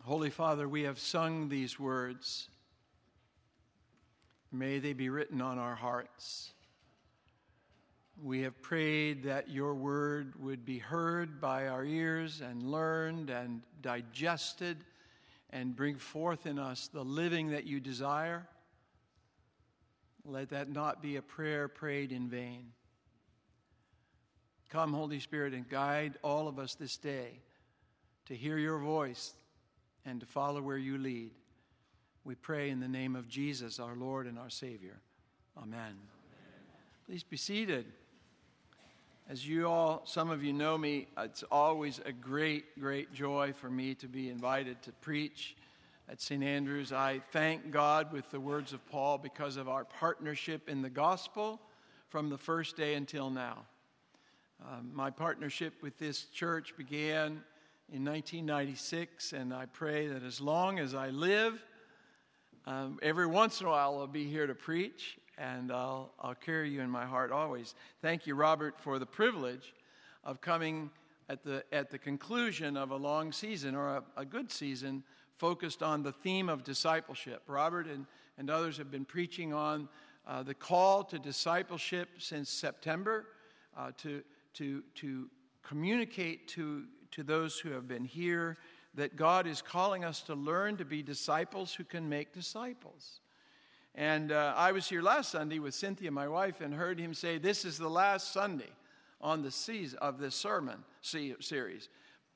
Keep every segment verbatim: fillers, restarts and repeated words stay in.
Holy Father, we have sung these words. May they be written on our hearts. We have prayed that your word would be heard by our ears and learned and digested and bring forth in us the living that you desire. Let that not be a prayer prayed in vain. Come, Holy Spirit, and guide all of us this day to hear your voice and to follow where you lead. We pray in the name of Jesus, our Lord and our Savior. Amen. Amen. Please be seated. As you all, some of you know me, it's always a great, great joy for me to be invited to preach at Saint Andrews. I thank God with the words of Paul because of our partnership in the gospel from the first day until now. Um, my partnership with this church began in nineteen ninety-six, and I pray that as long as I live, um, every once in a while I'll be here to preach, and I'll, I'll carry you in my heart always. Thank you, Robert, for the privilege of coming at the at the conclusion of a long season, or a, a good season, focused on the theme of discipleship. Robert and, and others have been preaching on uh, the call to discipleship since September, uh, to, to, to communicate to to those who have been here that God is calling us to learn to be disciples who can make disciples. And uh, I was here last Sunday with Cynthia, my wife, and heard him say, this is the last Sunday on the season of this sermon series.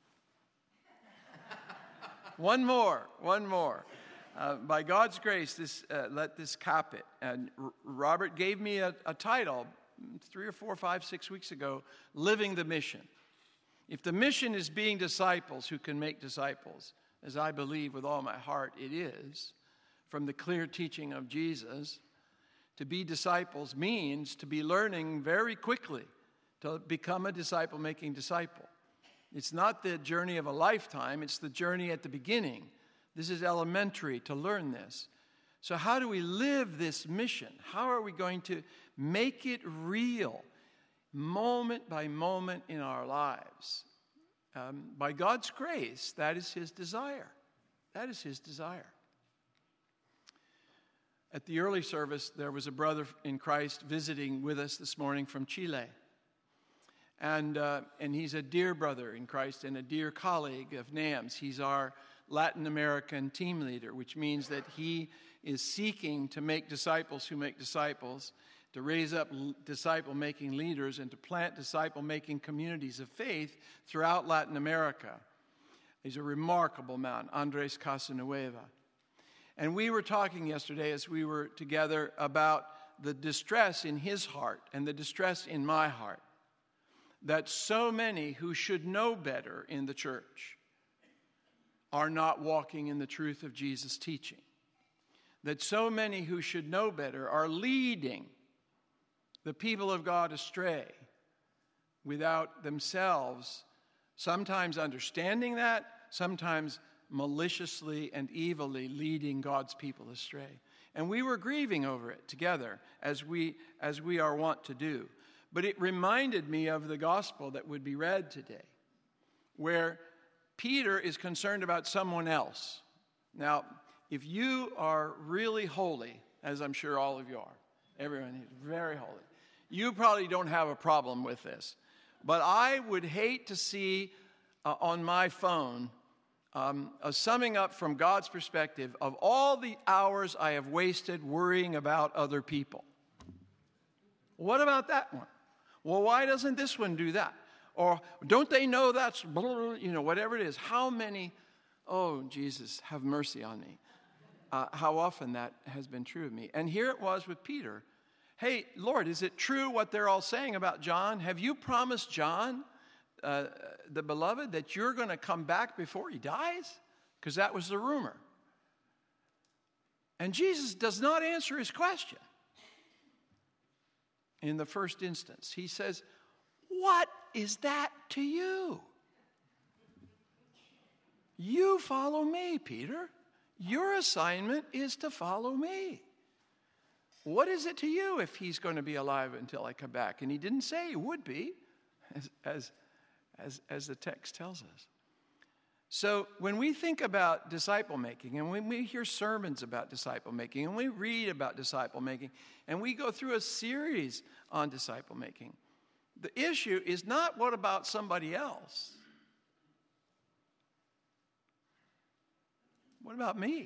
one more, one more. Uh, by God's grace, this uh, let this cap it. And R- Robert gave me a, a title three or four, five, six weeks ago, Living the Mission. If the mission is being disciples who can make disciples, as I believe with all my heart it is, from the clear teaching of Jesus, to be disciples means to be learning very quickly to become a disciple-making disciple. It's not the journey of a lifetime, it's the journey at the beginning. This is elementary to learn this. So how do we live this mission? How are we going to make it real? Moment by moment in our lives. Um, by God's grace, that is his desire. That is his desire. At the early service, there was a brother in Christ visiting with us this morning from Chile. And, uh, and he's a dear brother in Christ and a dear colleague of NAMS. He's our Latin American team leader, which means that he is seeking to make disciples who make disciples, to raise up disciple-making leaders, and to plant disciple-making communities of faith throughout Latin America. He's a remarkable man, Andres Casanueva. And we were talking yesterday as we were together about the distress in his heart and the distress in my heart that so many who should know better in the church are not walking in the truth of Jesus' teaching. That so many who should know better are leading the people of God astray without themselves sometimes understanding that, sometimes maliciously and evilly leading God's people astray. And we were grieving over it together, as we as we are wont to do. But it reminded me of the gospel that would be read today, where Peter is concerned about someone else. Now, if you are really holy, as I'm sure all of you are, everyone is very holy, you probably don't have a problem with this. But I would hate to see uh, on my phone um, a summing up from God's perspective of all the hours I have wasted worrying about other people. What about that one? Well, why doesn't this one do that? Or don't they know that's, blah, blah, blah, you know, whatever it is. How many, oh, Jesus, have mercy on me. Uh, how often that has been true of me. And here it was with Peter. Hey, Lord, is it true what they're all saying about John? Have you promised John, uh, the beloved, that you're going to come back before he dies? Because that was the rumor. And Jesus does not answer his question. In the first instance, he says, what is that to you? You follow me, Peter. Your assignment is to follow me. What is it to you if he's going to be alive until I come back? And he didn't say he would be, as, as, as, as the text tells us. So when we think about disciple making, and when we hear sermons about disciple making, and we read about disciple making, and we go through a series on disciple making, the issue is not what about somebody else? What about me?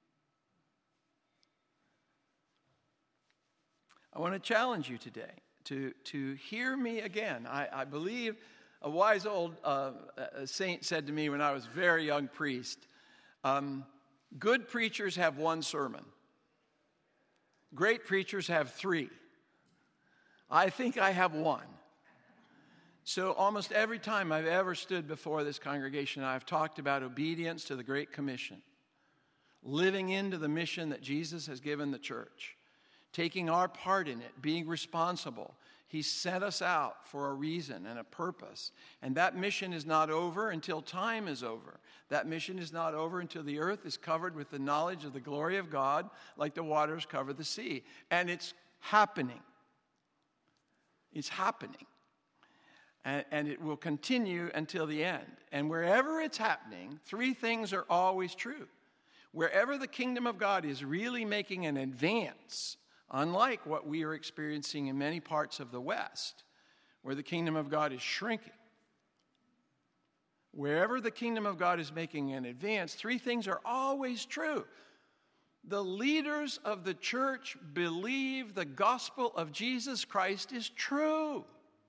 I want to challenge you today to, to hear me again. I, I believe a wise old uh, saint said to me when I was a very young priest, um, good preachers have one sermon. Great preachers have three. I think I have one. So almost every time I've ever stood before this congregation, I've talked about obedience to the Great Commission, living into the mission that Jesus has given the church, taking our part in it, being responsible. He sent us out for a reason and a purpose. And that mission is not over until time is over. That mission is not over until the earth is covered with the knowledge of the glory of God, like the waters cover the sea. And it's happening. It's happening. And, and it will continue until the end. And wherever it's happening, three things are always true. Wherever the kingdom of God is really making an advance, unlike what we are experiencing in many parts of the West, where the kingdom of God is shrinking. Wherever the kingdom of God is making an advance, three things are always true. The leaders of the church believe the gospel of Jesus Christ is true.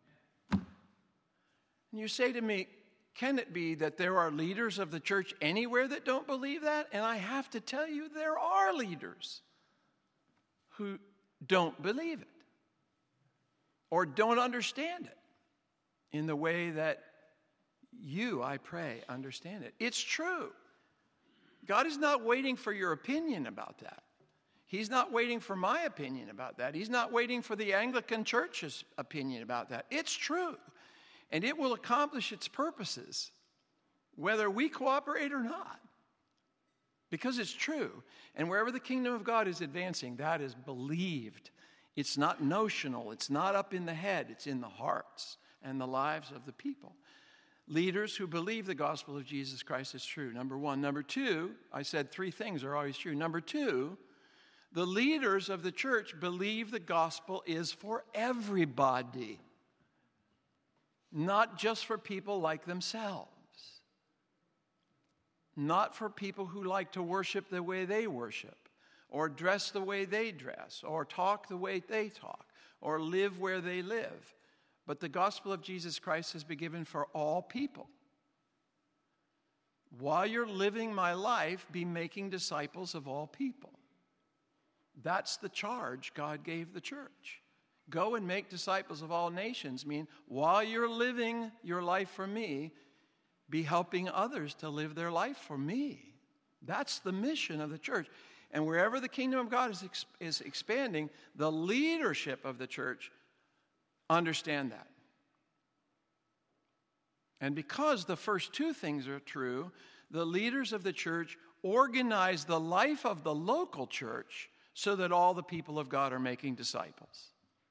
And you say to me, can it be that there are leaders of the church anywhere that don't believe that? And I have to tell you, there are leaders who don't believe it or don't understand it in the way that you, I pray, understand it. It's true. God is not waiting for your opinion about that. He's not waiting for my opinion about that. He's not waiting for the Anglican Church's opinion about that. It's true. And it will accomplish its purposes, whether we cooperate or not. Because it's true. And wherever the kingdom of God is advancing, that is believed. It's not notional. It's not up in the head. It's in the hearts and the lives of the people. Leaders who believe the gospel of Jesus Christ is true. Number one. Number two, I said three things are always true. Number two, the leaders of the church believe the gospel is for everybody. Not just for people like themselves. Not for people who like to worship the way they worship, or dress the way they dress, or talk the way they talk, or live where they live. But the gospel of Jesus Christ has been given for all people. While you're living my life, be making disciples of all people. That's the charge God gave the church. Go and make disciples of all nations mean while you're living your life for me, be helping others to live their life for me. That's the mission of the church. And wherever the kingdom of God is, ex- is expanding, the leadership of the church understand that. And because the first two things are true, the leaders of the church organize the life of the local church so that all the people of God are making disciples.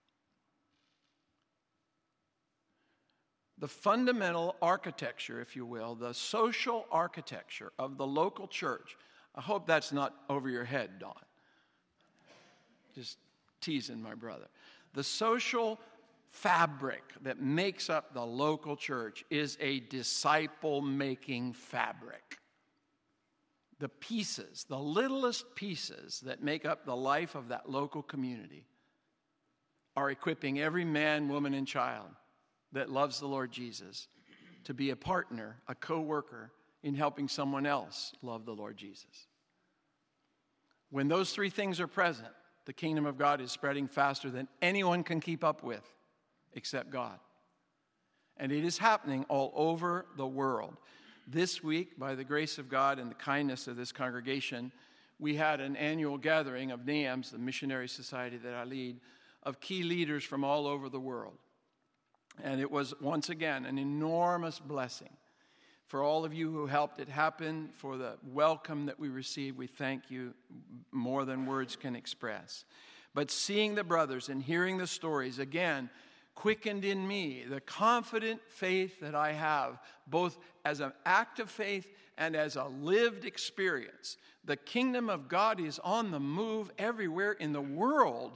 The fundamental architecture, if you will, the social architecture of the local church. I hope that's not over your head, Don. Just teasing my brother. The social fabric that makes up the local church is a disciple-making fabric. The pieces, the littlest pieces that make up the life of that local community are equipping every man, woman, and child that loves the Lord Jesus to be a partner, a co-worker in helping someone else love the Lord Jesus. When those three things are present, the kingdom of God is spreading faster than anyone can keep up with except God. And it is happening all over the world. This week, by the grace of God and the kindness of this congregation, we had an annual gathering of NAMS, the missionary society that I lead, of key leaders from all over the world. And it was, once again, an enormous blessing. For all of you who helped it happen, for the welcome that we received, we thank you more than words can express. But seeing the brothers and hearing the stories, again, quickened in me the confident faith that I have, both as an act of faith and as a lived experience. The kingdom of God is on the move everywhere in the world,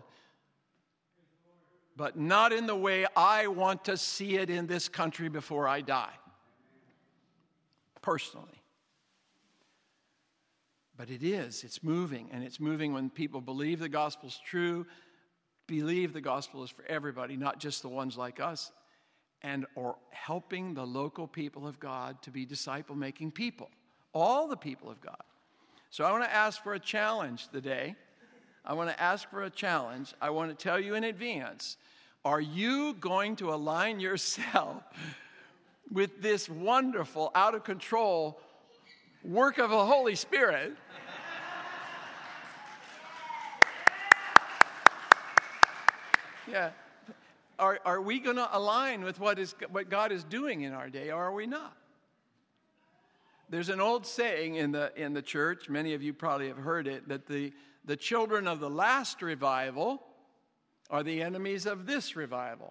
but not in the way I want to see it in this country before I die, personally. But it is, it's moving, and it's moving when people believe the gospel's true, believe the gospel is for everybody, not just the ones like us, and or helping the local people of God to be disciple-making people, all the people of God. So I want to ask for a challenge today. I want to ask for a challenge. I want to tell you in advance, are you going to align yourself with this wonderful, out-of-control work of the Holy Spirit? Yeah. Are, are we going to align with what is what God is doing in our day, or are we not? There's an old saying in the in the church, many of you probably have heard it, that the, the children of the last revival are the enemies of this revival.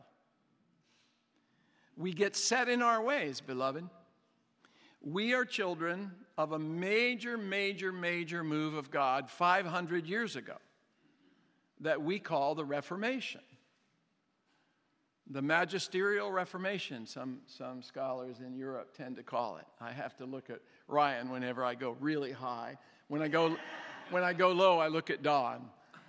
We get set in our ways, beloved. We are children of a major, major, major move of God five hundred years ago that we call the Reformation. The Magisterial Reformation, some, some scholars in Europe tend to call it. I have to look at Ryan whenever I go really high. When I go, when I go low, I look at Don.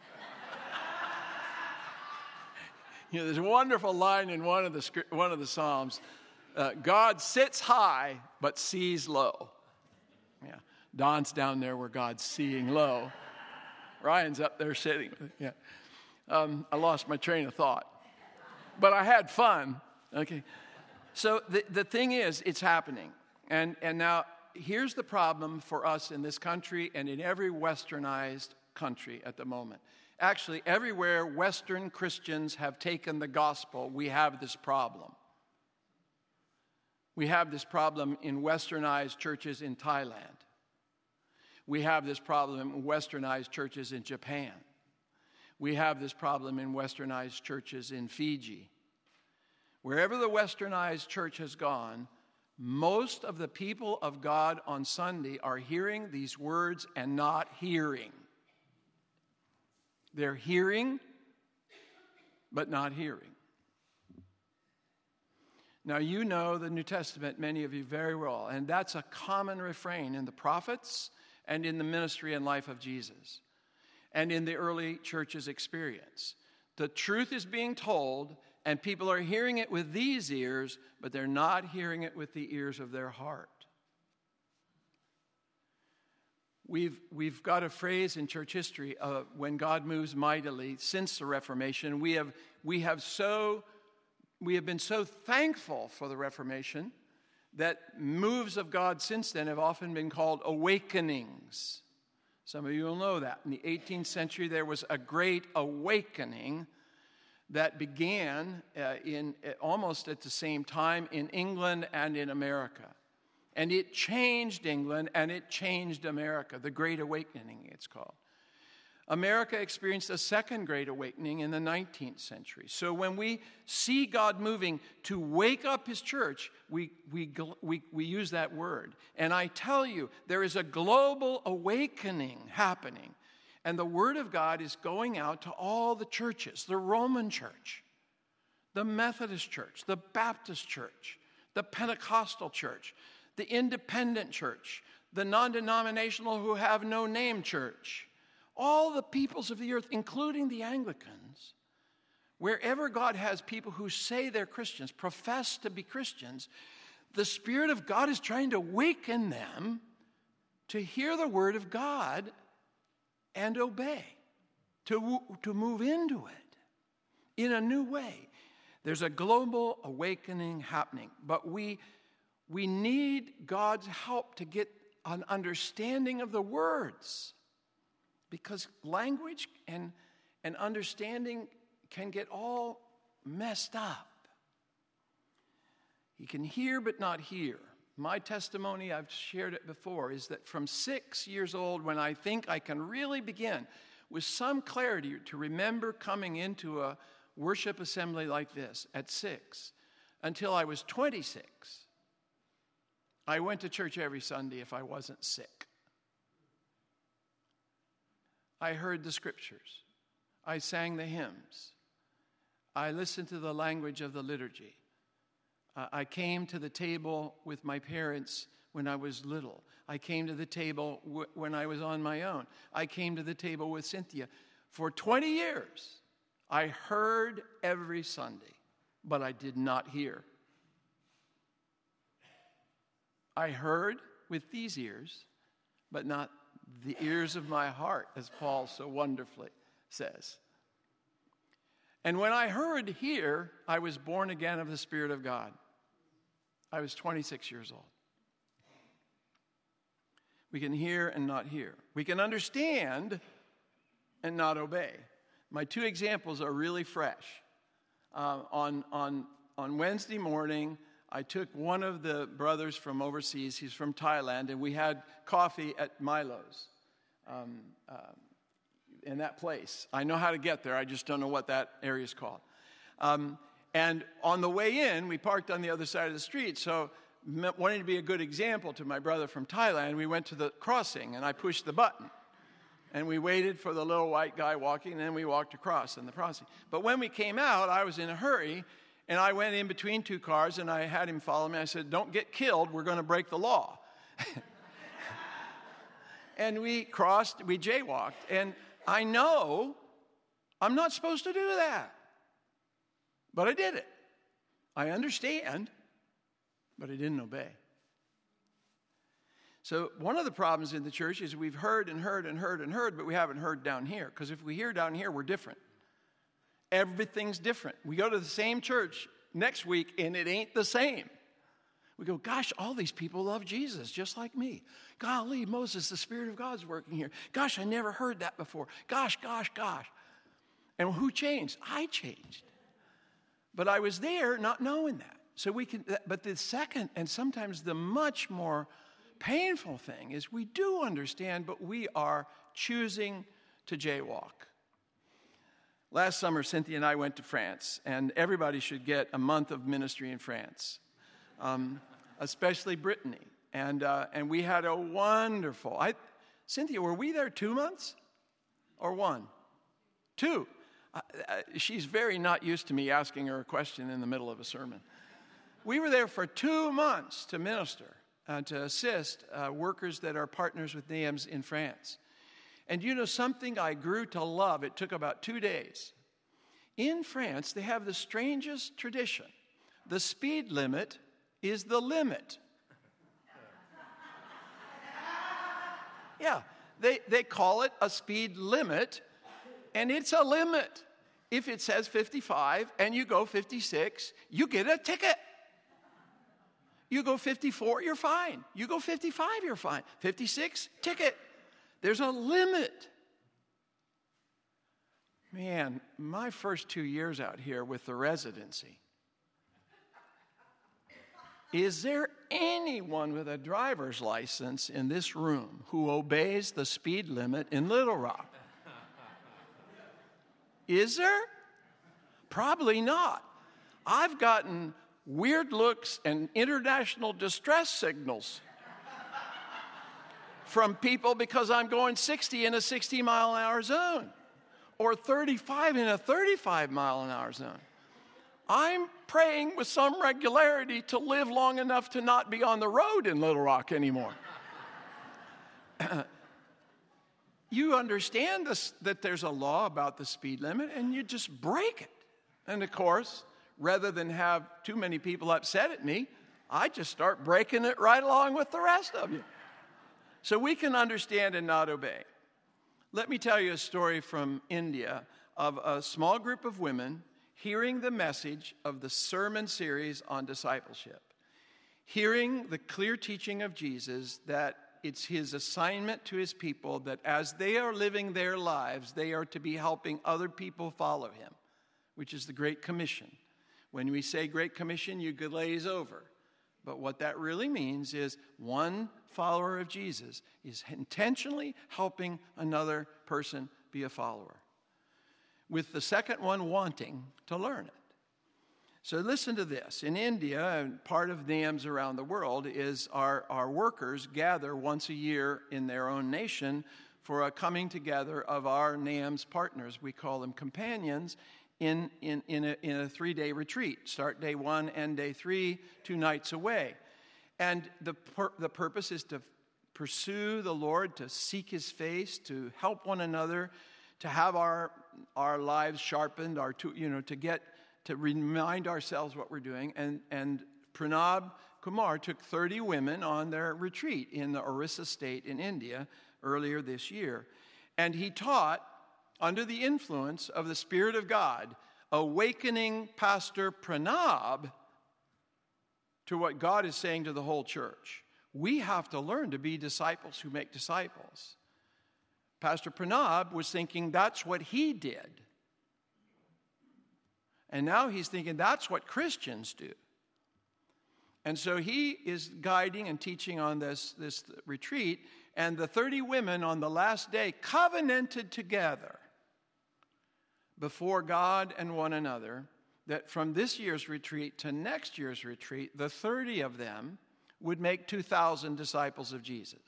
You know, there's a wonderful line in one of the one of the Psalms. Uh, God sits high, but sees low. Yeah, Don's down there where God's seeing low. Ryan's up there sitting. Yeah, um, I lost my train of thought. But I had fun, okay? So the, the thing is, it's happening. And, and now, here's the problem for us in this country and in every westernized country at the moment. Actually, everywhere Western Christians have taken the gospel, we have this problem. We have this problem in westernized churches in Thailand. We have this problem in westernized churches in Japan. We have this problem in westernized churches in Fiji. Wherever the westernized church has gone, most of the people of God on Sunday are hearing these words and not hearing. They're hearing, but not hearing. Now, you know the New Testament, many of you very well, and that's a common refrain in the prophets and in the ministry and life of Jesus, and in the early church's experience. The truth is being told, and people are hearing it with these ears, but they're not hearing it with the ears of their heart. We've, we've got a phrase in church history, uh, when God moves mightily since the Reformation. We have, we, have so, we have been so thankful for the Reformation that moves of God since then have often been called awakenings. Some of you will know that. In the eighteenth century, there was a great awakening that began uh, in uh, almost at the same time in England and in America. And it changed England and it changed America, the Great Awakening, it's called. America experienced a second Great Awakening in the nineteenth century. So when we see God moving to wake up his church, we, we, we, we use that word. And I tell you, there is a global awakening happening. And the word of God is going out to all the churches, the Roman church, the Methodist church, the Baptist church, the Pentecostal church, the independent church, the non-denominational who have no name church. All the peoples of the earth, including the Anglicans, wherever God has people who say they're Christians, profess to be Christians, the Spirit of God is trying to awaken them to hear the word of God and obey, to, to move into it in a new way. There's a global awakening happening, but we, we need God's help to get an understanding of the words. Because language and, and understanding can get all messed up. You can hear but not hear. My testimony, I've shared it before, is that from six years old, when I think I can really begin with some clarity to remember coming into a worship assembly like this at six, until I was twenty-six, I went to church every Sunday if I wasn't sick. I heard the scriptures. I sang the hymns. I listened to the language of the liturgy. Uh, I came to the table with my parents when I was little. I came to the table w- when I was on my own. I came to the table with Cynthia. For twenty years, I heard every Sunday, but I did not hear. I heard with these ears, but not the ears of my heart, as Paul so wonderfully says. And when I heard here, I was born again of the Spirit of God. I was twenty-six years old. We can hear and not hear. We can understand and not obey. My two examples are really fresh. Uh, on, on, on Wednesday morning, I took one of the brothers from overseas. He's from Thailand, and we had coffee at Milo's um, uh, in that place. I know how to get there. I just don't know what that area is called. Um, and on the way in, we parked on the other side of the street. So wanting to be a good example to my brother from Thailand, we went to the crossing, and I pushed the button. And we waited for the little white guy walking, and then we walked across in the crossing. But when we came out, I was in a hurry, and I went in between two cars, and I had him follow me. I said, "Don't get killed. We're going to break the law." And we crossed, we jaywalked. And I know I'm not supposed to do that. But I did it. I understand, but I didn't obey. So one of the problems in the church is we've heard and heard and heard and heard, but we haven't heard down here. Because if we hear down here, we're different. Everything's different. We go to the same church next week, and it ain't the same. We go, gosh, all these people love Jesus, just like me. Golly, Moses, the Spirit of God's working here. Gosh, I never heard that before. Gosh, gosh, gosh. And who changed? I changed. But I was there not knowing that. So we can, but the second, and sometimes the much more painful thing is we do understand, but we are choosing to jaywalk. Last summer, Cynthia and I went to France, and everybody should get a month of ministry in France, um, especially Brittany. And uh, and we had a wonderful, I, Cynthia, were we there two months or one? Two. Uh, uh, she's very not used to me asking her a question in the middle of a sermon. We were there for two months to minister and to assist uh, workers that are partners with NAMS in France. And you know something I grew to love? It took about two days. In France, they have the strangest tradition. The speed limit is the limit. Yeah, they, they call it a speed limit, and it's a limit. If it says fifty-five and you go fifty-six, you get a ticket. You go fifty-four, you're fine. You go fifty-five, you're fine. fifty-six, ticket. There's a limit. Man, my first two years out here with the residency, is there anyone with a driver's license in this room who obeys the speed limit in Little Rock? Is there? Probably not. I've gotten weird looks and international distress signals from people because I'm going sixty in a sixty mile an hour zone or thirty-five in a thirty-five mile an hour zone. I'm praying with some regularity to live long enough to not be on the road in Little Rock anymore. You understand this, that there's a law about the speed limit, and you just break it. And of course, rather than have too many people upset at me, I just start breaking it right along with the rest of you. So we can understand and not obey. Let me tell you a story from India of a small group of women hearing the message of the sermon series on discipleship, hearing the clear teaching of Jesus that it's his assignment to his people that as they are living their lives, they are to be helping other people follow him, which is the Great Commission. When we say Great Commission, you glaze over. But what that really means is one follower of Jesus is intentionally helping another person be a follower, with the second one wanting to learn it. So listen to this. In India, and part of NAMS around the world, is our, our workers gather once a year in their own nation for a coming together of our NAMS partners. We call them companions in, in, in a, in a three-day retreat. Start day one, end day three, two nights away. And the, pur- the purpose is to pursue the Lord, to seek his face, to help one another, to have our, our lives sharpened, our to, you know, to get... to remind ourselves what we're doing. And, and Pranab Kumar took thirty women on their retreat in the Orissa state in India earlier this year. And he taught, under the influence of the Spirit of God, awakening Pastor Pranab to what God is saying to the whole church. We have to learn to be disciples who make disciples. Pastor Pranab was thinking that's what he did. And now he's thinking that's what Christians do. And so he is guiding and teaching on this, this retreat. And the thirty women on the last day covenanted together before God and one another that from this year's retreat to next year's retreat, the thirty of them would make two thousand disciples of Jesus.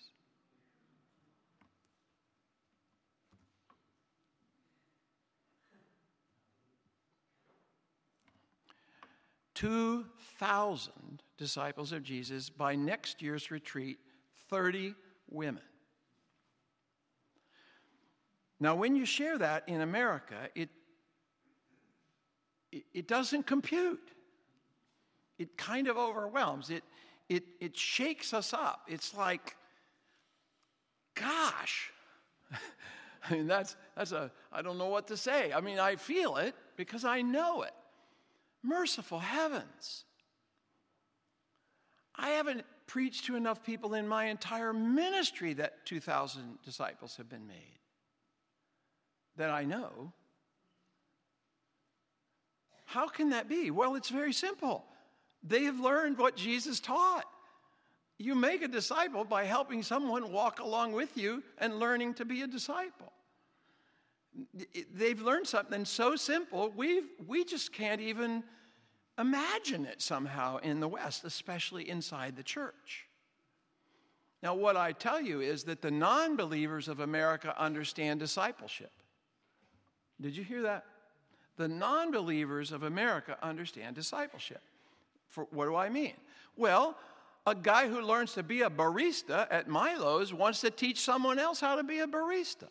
two thousand disciples of Jesus by next year's retreat, thirty women. Now, when you share that in America, it, it, it doesn't compute. It kind of overwhelms. It, it, it shakes us up. It's like, gosh. I mean, that's, that's a, I don't know what to say. I mean, I feel it because I know it. Merciful heavens. I haven't preached to enough people in my entire ministry that two thousand disciples have been made. That I know. How can that be? Well, it's very simple. They have learned what Jesus taught. You make a disciple by helping someone walk along with you and learning to be a disciple. They've learned something so simple, we've, we just can't even imagine it somehow in the West, especially inside the church. Now, what I tell you is that the non-believers of America understand discipleship. Did you hear that? The non-believers of America understand discipleship. For, what do I mean? Well, a guy who learns to be a barista at Milo's wants to teach someone else how to be a barista.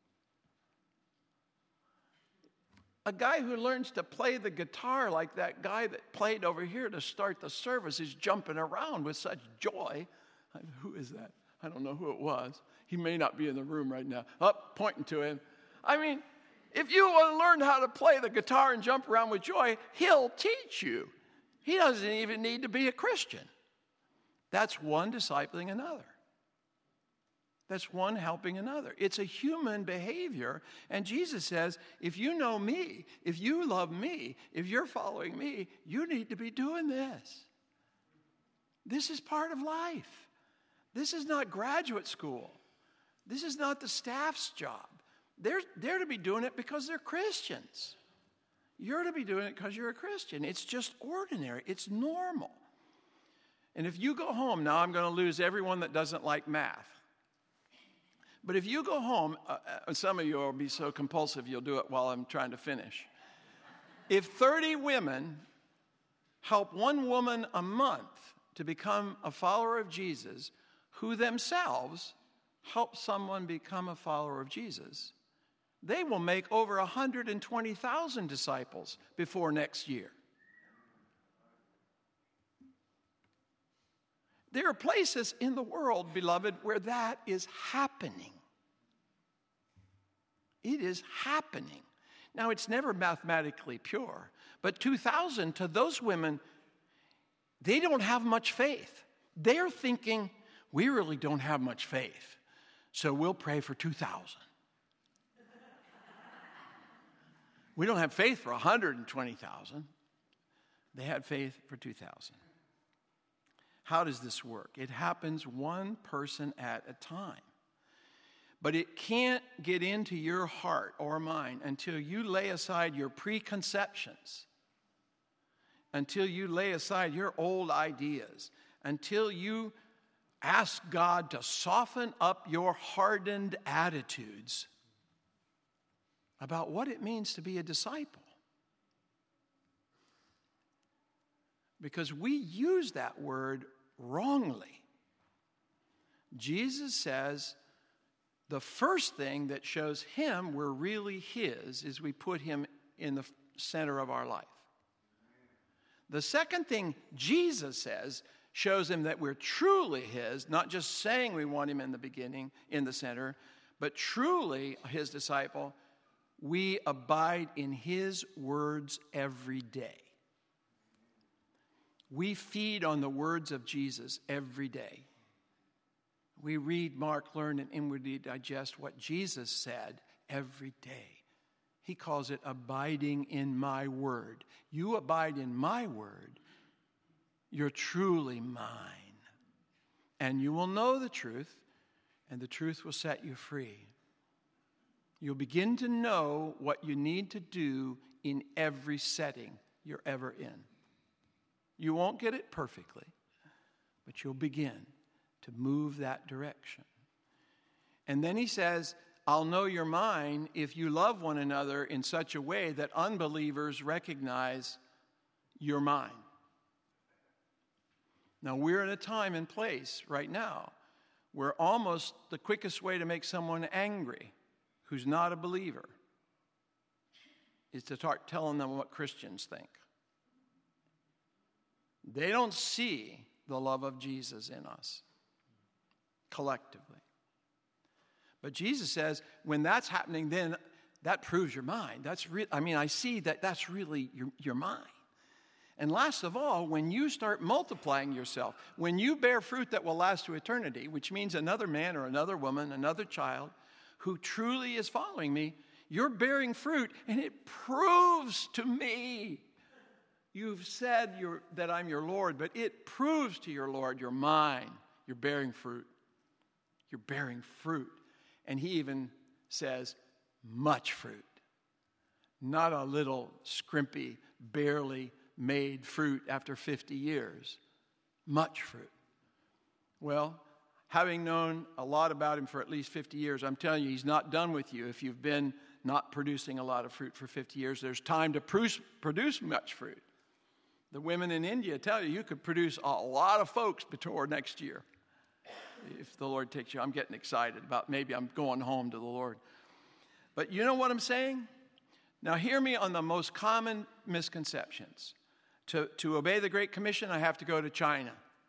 A guy who learns to play the guitar like that guy that played over here to start the service is jumping around with such joy. Who is that? I don't know who it was. He may not be in the room right now. Up, oh, pointing to him. I mean, if you want to learn how to play the guitar and jump around with joy, he'll teach you. He doesn't even need to be a Christian. That's one discipling another. That's one helping another. It's a human behavior. And Jesus says, if you know me, if you love me, if you're following me, you need to be doing this. This is part of life. This is not graduate school. This is not the staff's job. They're, they're to be doing it because they're Christians. You're to be doing it because you're a Christian. It's just ordinary. It's normal. And if you go home, now I'm going to lose everyone that doesn't like math. But if you go home, uh, some of you will be so compulsive you'll do it while I'm trying to finish. If thirty women help one woman a month to become a follower of Jesus, who themselves help someone become a follower of Jesus, they will make over one hundred twenty thousand disciples before next year. There are places in the world, beloved, where that is happening. It is happening. Now, it's never mathematically pure, but two thousand to those women, they don't have much faith. They're thinking, we really don't have much faith, so we'll pray for two thousand. We don't have faith for one hundred twenty thousand. They had faith for two thousand. How does this work? It happens one person at a time. But it can't get into your heart or mind until you lay aside your preconceptions until you lay aside your old ideas, until you ask God to soften up your hardened attitudes about what it means to be a disciple. Because we use that word wrongly. Jesus says the first thing that shows him we're really his is we put him in the center of our life. The second thing Jesus says shows him that we're truly his, not just saying we want him in the beginning, in the center, but truly his disciple. We abide in his words every day. We feed on the words of Jesus every day. We read, mark, learn, and inwardly digest what Jesus said every day. He calls it abiding in my word. You abide in my word, you're truly mine. And you will know the truth, and the truth will set you free. You'll begin to know what you need to do in every setting you're ever in. You won't get it perfectly, but you'll begin to move that direction. And then he says, I'll know you're mine if you love one another in such a way that unbelievers recognize you're mine. Now, we're in a time and place right now where almost the quickest way to make someone angry who's not a believer is to start telling them what Christians think. They don't see the love of Jesus in us collectively. But Jesus says, when that's happening, then that proves you're mine. That's re- I mean, I see that that's really your, your mine. And last of all, when you start multiplying yourself, when you bear fruit that will last to eternity, which means another man or another woman, another child who truly is following me, you're bearing fruit, and it proves to me. You've said you're, that I'm your Lord, but it proves to your Lord you're mine. You're bearing fruit. You're bearing fruit. And he even says, much fruit. Not a little scrimpy, barely made fruit after fifty years. Much fruit. Well, having known a lot about him for at least fifty years, I'm telling you, he's not done with you if you've been not producing a lot of fruit for fifty years. There's time to produce, produce much fruit. The women in India tell you you could produce a lot of folks before next year. If the Lord takes you, I'm getting excited about maybe I'm going home to the Lord. But you know what I'm saying? Now hear me on the most common misconceptions. To, to obey the Great Commission, I have to go to China.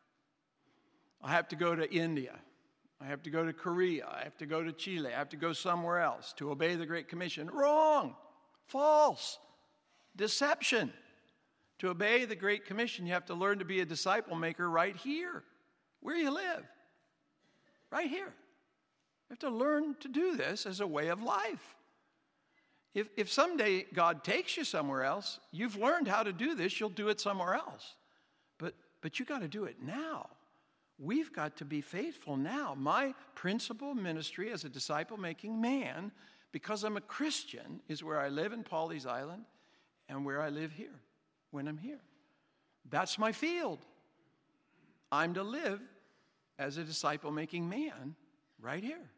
I have to go to India. I have to go to Korea. I have to go to Chile. I have to go somewhere else to obey the Great Commission. Wrong. False. Deception. To obey the Great Commission, you have to learn to be a disciple maker right here, where you live. Right here. You have to learn to do this as a way of life. If, if someday God takes you somewhere else, you've learned how to do this, you'll do it somewhere else. But, but you got to do it now. We've got to be faithful now. My principal ministry as a disciple-making man, because I'm a Christian, is where I live in Pawleys Island and where I live here when I'm here. That's my field. I'm to live as a disciple-making man right here.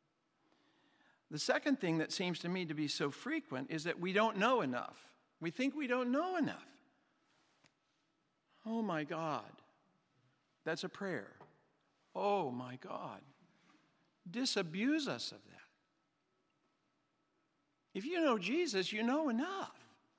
The second thing that seems to me to be so frequent is that we don't know enough. We think we don't know enough. Oh my God. That's a prayer. Oh my God. Disabuse us of that. If you know Jesus, you know enough.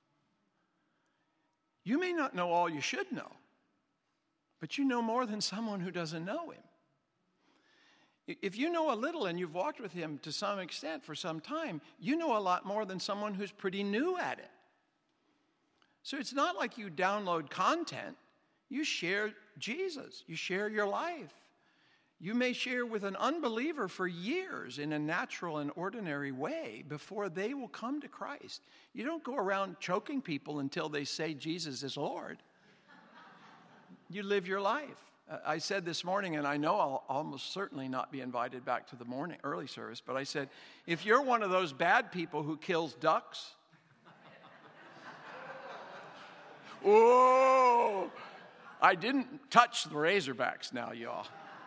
You may not know all you should know, but you know more than someone who doesn't know him. If you know a little and you've walked with him to some extent for some time, you know a lot more than someone who's pretty new at it. So it's not like you download content. You share Jesus. You share your life. You may share with an unbeliever for years in a natural and ordinary way before they will come to Christ. You don't go around choking people until they say Jesus is Lord. You live your life. I said this morning, and I know I'll almost certainly not be invited back to the morning early service, but I said, if you're one of those bad people who kills ducks, Whoa! I didn't touch the Razorbacks now, y'all.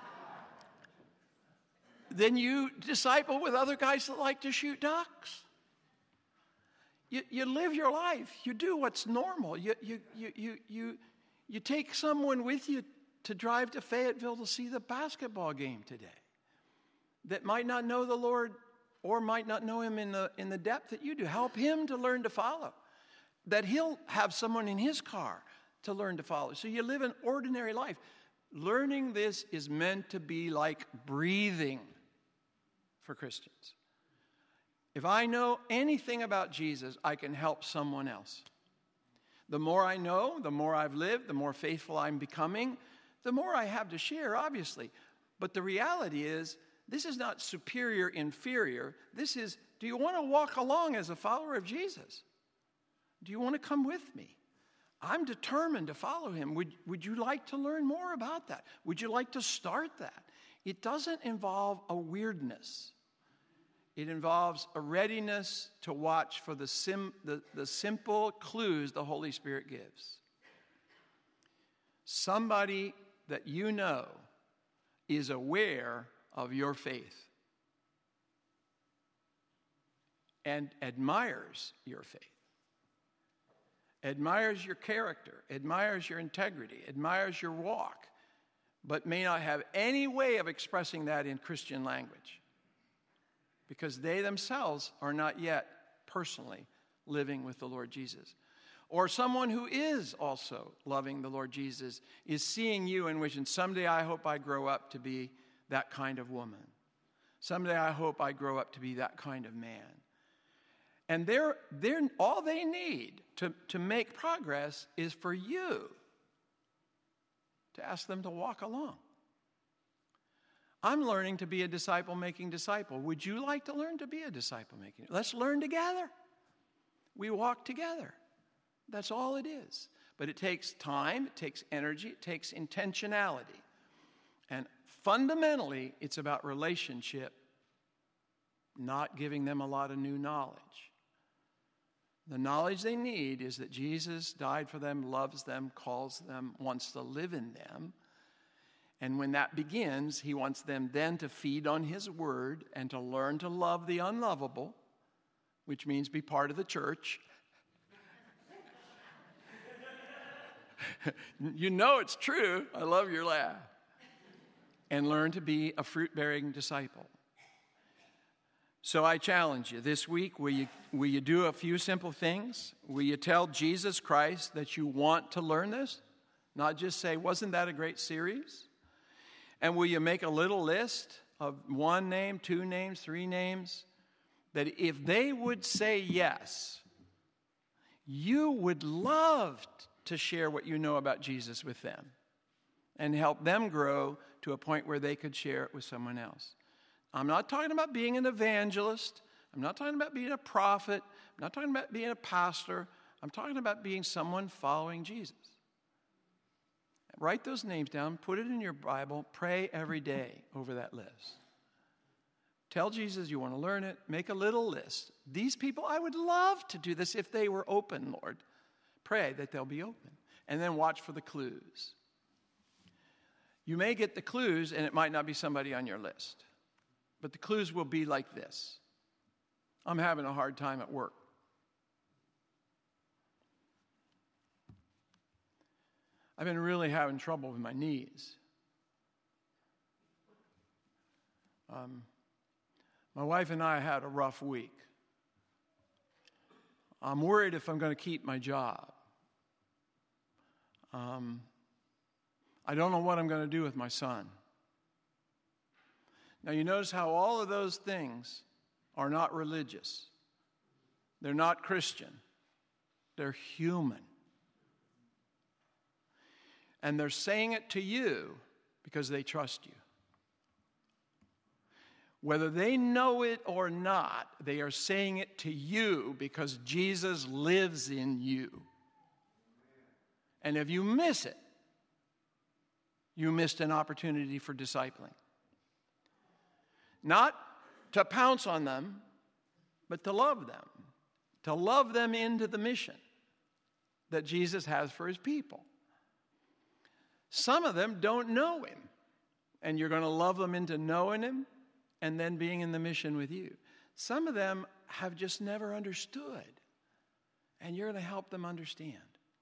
Then you disciple with other guys that like to shoot ducks. You, you live your life. You do what's normal. You, you, you, you, you, you take someone with you to drive to Fayetteville to see the basketball game today that might not know the Lord or might not know him in the, in the depth that you do. Help him to learn to follow. That he'll have someone in his car to learn to follow. So you live an ordinary life. Learning this is meant to be like breathing for Christians. If I know anything about Jesus, I can help someone else. The more I know, the more I've lived, the more faithful I'm becoming, the more I have to share, obviously. But the reality is, this is not superior, inferior. This is, do you want to walk along as a follower of Jesus? Do you want to come with me? I'm determined to follow him. Would, would you like to learn more about that? Would you like to start that? It doesn't involve a weirdness. It involves a readiness to watch for the, sim, the, the simple clues the Holy Spirit gives. Somebody that you know is aware of your faith and admires your faith, admires your character, admires your integrity, admires your walk, but may not have any way of expressing that in Christian language because they themselves are not yet personally living with the Lord Jesus. Or someone who is also loving the Lord Jesus is seeing you and wishing, someday I hope I grow up to be that kind of woman. Someday I hope I grow up to be that kind of man. And they're, they're, all they need to, to make progress is for you to ask them to walk along. I'm learning to be a disciple-making disciple. Would you like to learn to be a disciple-making? Let's learn together. We walk together. That's all it is. But it takes time, it takes energy, it takes intentionality. And fundamentally, it's about relationship, not giving them a lot of new knowledge. The knowledge they need is that Jesus died for them, loves them, calls them, wants to live in them. And when that begins, he wants them then to feed on his word and to learn to love the unlovable, which means be part of the church. You know it's true. I love your laugh. And learn to be a fruit-bearing disciple. So I challenge you this week, will you, will you do a few simple things? Will you tell Jesus Christ that you want to learn this? Not just say, wasn't that a great series? And will you make a little list of one name, two names, three names, that if they would say yes, you would love to share what you know about Jesus with them and help them grow to a point where they could share it with someone else. I'm not talking about being an evangelist. I'm not talking about being a prophet. I'm not talking about being a pastor. I'm talking about being someone following Jesus. Write those names down, put it in your Bible, pray every day over that list. Tell Jesus you want to learn it, make a little list. These people, I would love to do this if they were open, Lord. Pray that they'll be open. And then watch for the clues. You may get the clues, and it might not be somebody on your list. But the clues will be like this. I'm having a hard time at work. I've been really having trouble with my knees. Um, my wife and I had a rough week. I'm worried if I'm going to keep my job. Um, I don't know what I'm going to do with my son. Now, you notice how all of those things are not religious. They're not Christian. They're human. And they're saying it to you because they trust you. Whether they know it or not, they are saying it to you because Jesus lives in you. And if you miss it, you missed an opportunity for discipling. Not to pounce on them, but to love them. To love them into the mission that Jesus has for his people. Some of them don't know him, and you're going to love them into knowing him and then being in the mission with you. Some of them have just never understood, and you're going to help them understand.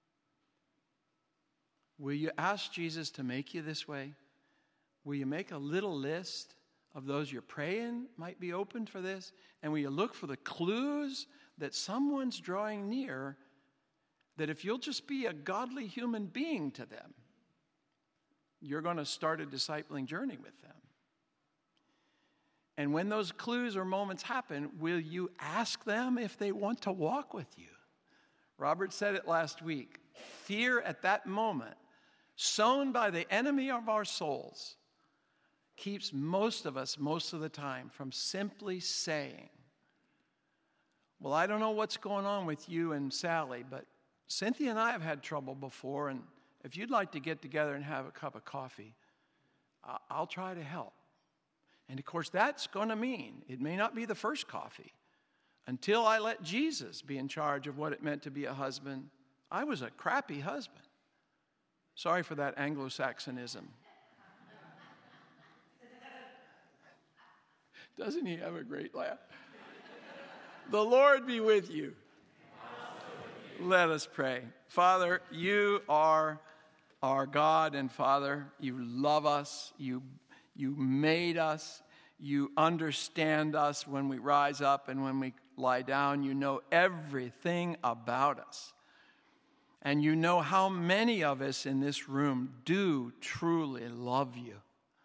Will you ask Jesus to make you this way? Will you make a little list of those you're praying might be open for this? And will you look for the clues that someone's drawing near, that if you'll just be a godly human being to them, you're going to start a discipling journey with them? And when those clues or moments happen, will you ask them if they want to walk with you? Robert said it last week. Fear at that moment, sown by the enemy of our souls, keeps most of us, most of the time, from simply saying, well, I don't know what's going on with you and Sally, but Cynthia and I have had trouble before, and if you'd like to get together and have a cup of coffee, I'll try to help. And of course, that's going to mean it may not be the first coffee. Until I let Jesus be in charge of what it meant to be a husband, I was a crappy husband. Sorry for that Anglo-Saxonism. Doesn't he have a great laugh? The Lord be with you. Let us pray. Father, you are our God, and Father, you love us. You, you made us. You understand us when we rise up and when we lie down. You know everything about us. And you know how many of us in this room do truly love you.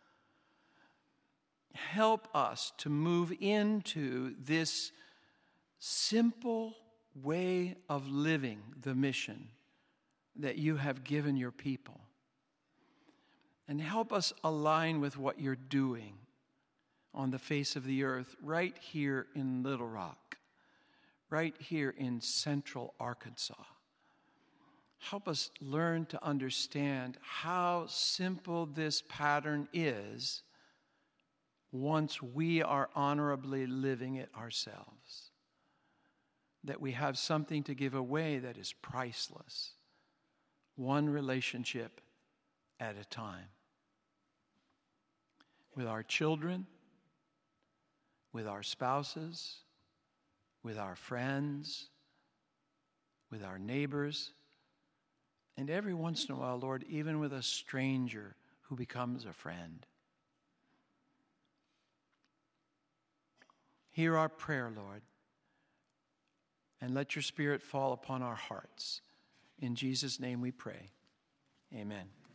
Help us to move into this simple way of living the mission that you have given your people. And help us align with what you're doing on the face of the earth right here in Little Rock, right here in central Arkansas. Help us learn to understand how simple this pattern is once we are honorably living it ourselves. That we have something to give away that is priceless, one relationship at a time. With our children, with our spouses, with our friends, with our neighbors, and every once in a while, Lord, even with a stranger who becomes a friend. Hear our prayer, Lord, and let your Spirit fall upon our hearts. In Jesus' name we pray. Amen.